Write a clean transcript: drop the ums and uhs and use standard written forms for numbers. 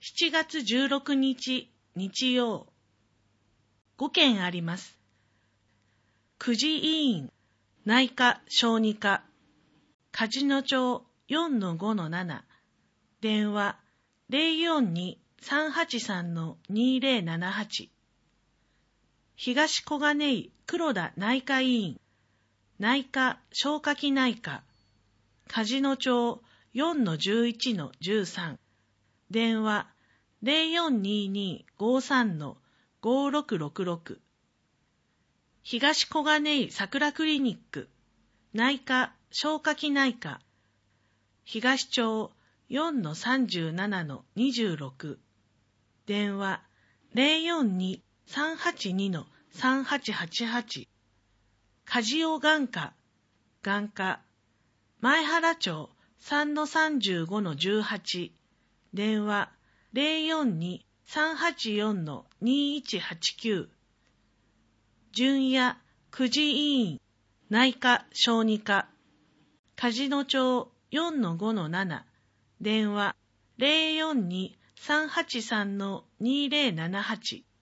7月16日日曜。5件あります。久慈医院、内科小児科、梶野町 4-5-7、電話 042-383-2078。東小金井黒田内科医院、内科消化器内科、梶野町 4-11-13、電話 0422-53-5666。東小金井桜クリニック、内科消化器内科、東町 4-37-26、電話 042-382-3888。梶尾眼科、眼科、前原町 3-35-18、電話 042-384-2189。純也久慈医院、内科小児科、梶野町 4-5-7、電話 042-383-2078。